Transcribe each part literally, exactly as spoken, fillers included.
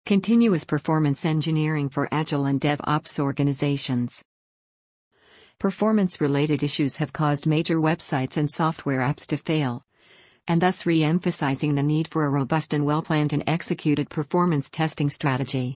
Continuous performance engineering for Agile and DevOps organizations. Performance-related issues have caused major websites and software apps to fail, and thus re-emphasizing the need for a robust and well-planned and executed performance testing strategy.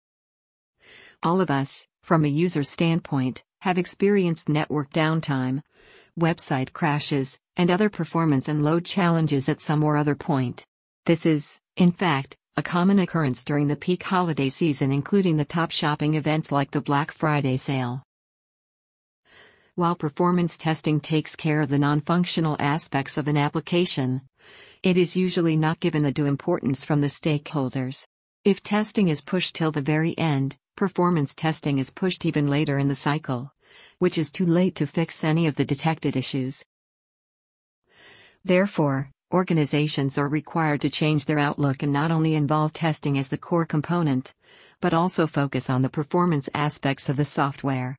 All of us, from a user standpoint, have experienced network downtime, website crashes, and other performance and load challenges at some or other point. This is, in fact, a common occurrence during the peak holiday season, including the top shopping events like the Black Friday sale. While performance testing takes care of the non-functional aspects of an application, it is usually not given the due importance from the stakeholders. If testing is pushed till the very end, performance testing is pushed even later in the cycle, which is too late to fix any of the detected issues. Therefore, organizations are required to change their outlook and not only involve testing as the core component, but also focus on the performance aspects of the software.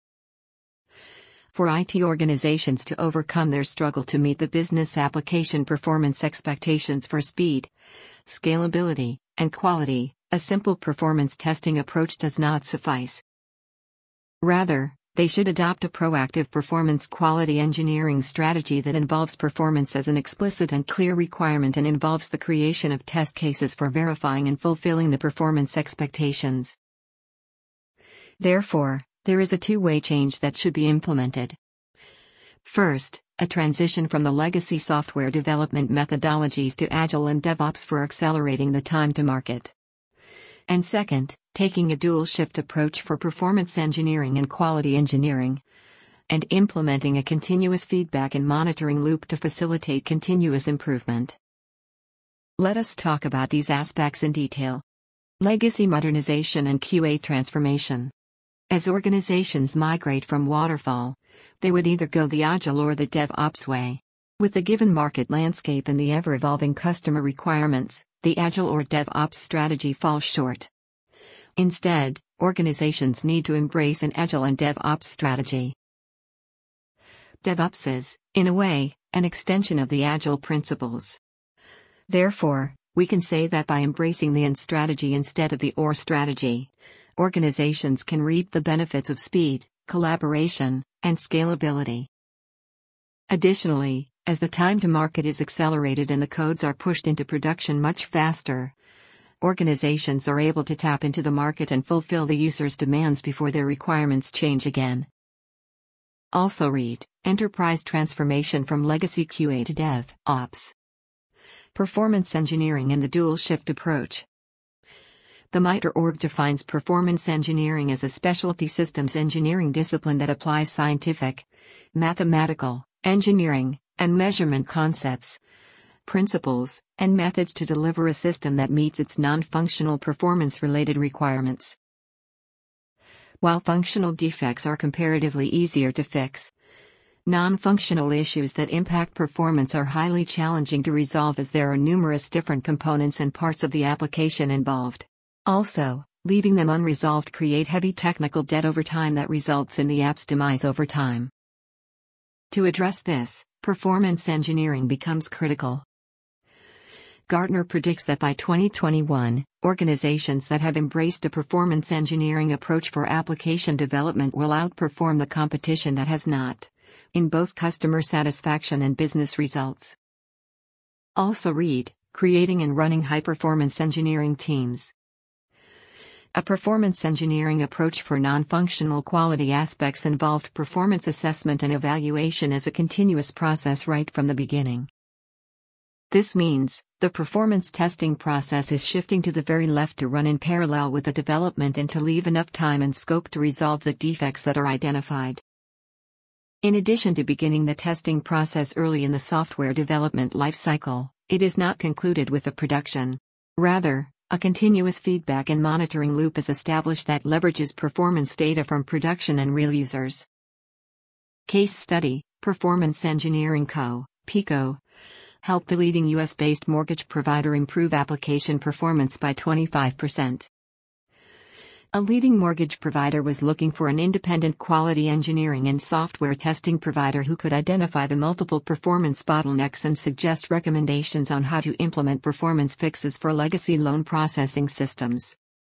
For I T organizations to overcome their struggle to meet the business application performance expectations for speed, scalability, and quality, a simple performance testing approach does not suffice. Rather, they should adopt a proactive performance quality engineering strategy that involves performance as an explicit and clear requirement and involves the creation of test cases for verifying and fulfilling the performance expectations. Therefore, there is a two-way change that should be implemented. First, a transition from the legacy software development methodologies to Agile and DevOps for accelerating the time to market. And second, taking a dual-shift approach for performance engineering and quality engineering, and implementing a continuous feedback and monitoring loop to facilitate continuous improvement. Let us talk about these aspects in detail. Legacy modernization and Q A transformation. As organizations migrate from waterfall, they would either go the Agile or the DevOps way. With the given market landscape and the ever-evolving customer requirements, the Agile or DevOps strategy falls short. Instead, organizations need to embrace an Agile and DevOps strategy. DevOps is, in a way, an extension of the Agile principles. Therefore, we can say that by embracing the and strategy instead of the or strategy, organizations can reap the benefits of speed, collaboration, and scalability. Additionally, as the time to market is accelerated and the codes are pushed into production much faster, organizations are able to tap into the market and fulfill the user's demands before their requirements change again. Also read, Enterprise Transformation from Legacy Q A to DevOps. Performance Engineering and the Dual Shift Approach. The MITRE org defines performance engineering as a specialty systems engineering discipline that applies scientific, mathematical, engineering, and measurement concepts, principles, and methods to deliver a system that meets its non-functional performance-related requirements. While functional defects are comparatively easier to fix, non-functional issues that impact performance are highly challenging to resolve as there are numerous different components and parts of the application involved. Also, leaving them unresolved create heavy technical debt over time that results in the app's demise over time. To address this, performance engineering becomes critical. Gartner predicts that by twenty twenty-one, organizations that have embraced a performance engineering approach for application development will outperform the competition that has not, in both customer satisfaction and business results. Also read, Creating and Running High-Performance Engineering Teams. A performance engineering approach for non-functional quality aspects involved performance assessment and evaluation as a continuous process right from the beginning. This means, the performance testing process is shifting to the very left to run in parallel with the development and to leave enough time and scope to resolve the defects that are identified. In addition to beginning the testing process early in the software development lifecycle, it is not concluded with the production. Rather, a continuous feedback and monitoring loop is established that leverages performance data from production and real users. Case study, Performance Engineering Co., PECO, helped the leading U S-based mortgage provider improve application performance by twenty-five percent. A leading mortgage provider was looking for an independent quality engineering and software testing provider who could identify the multiple performance bottlenecks and suggest recommendations on how to implement performance fixes for legacy loan processing systems.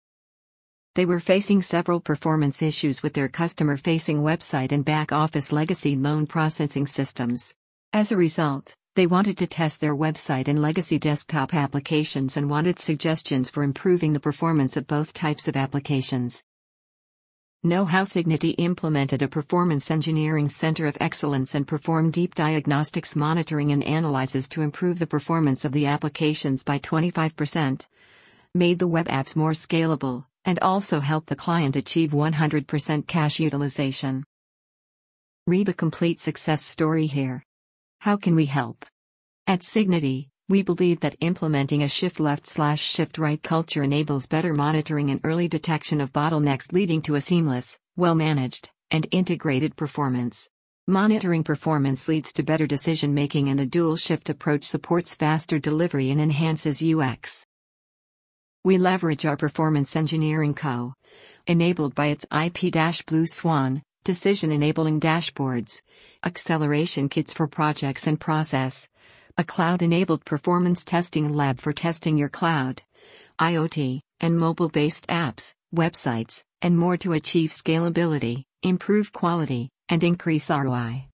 They were facing several performance issues with their customer-facing website and back-office legacy loan processing systems. As a result, they wanted to test their website and legacy desktop applications and wanted suggestions for improving the performance of both types of applications. Know how Signity implemented a performance engineering center of excellence and performed deep diagnostics monitoring and analyses to improve the performance of the applications by twenty-five percent, made the web apps more scalable, and also helped the client achieve one hundred percent cache utilization. Read the complete success story here. How can we help? At Signity, we believe that implementing a shift-left-slash-shift-right culture enables better monitoring and early detection of bottlenecks, leading to a seamless, well-managed, and integrated performance. Monitoring performance leads to better decision-making, and a dual-shift approach supports faster delivery and enhances U X. We leverage our performance engineering co. enabled by its I P-Blue Swan, decision-enabling dashboards, acceleration kits for projects and process, a cloud-enabled performance testing lab for testing your cloud, IoT, and mobile-based apps, websites, and more to achieve scalability, improve quality, and increase R O I.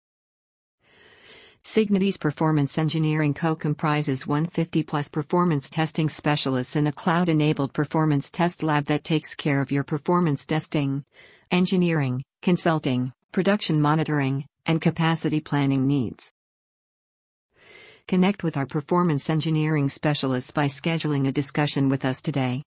Signity's Performance Engineering Co. comprises one hundred fifty plus performance testing specialists and a cloud-enabled performance test lab that takes care of your performance testing, engineering, consulting, production monitoring, and capacity planning needs. Connect with our performance engineering specialists by scheduling a discussion with us today.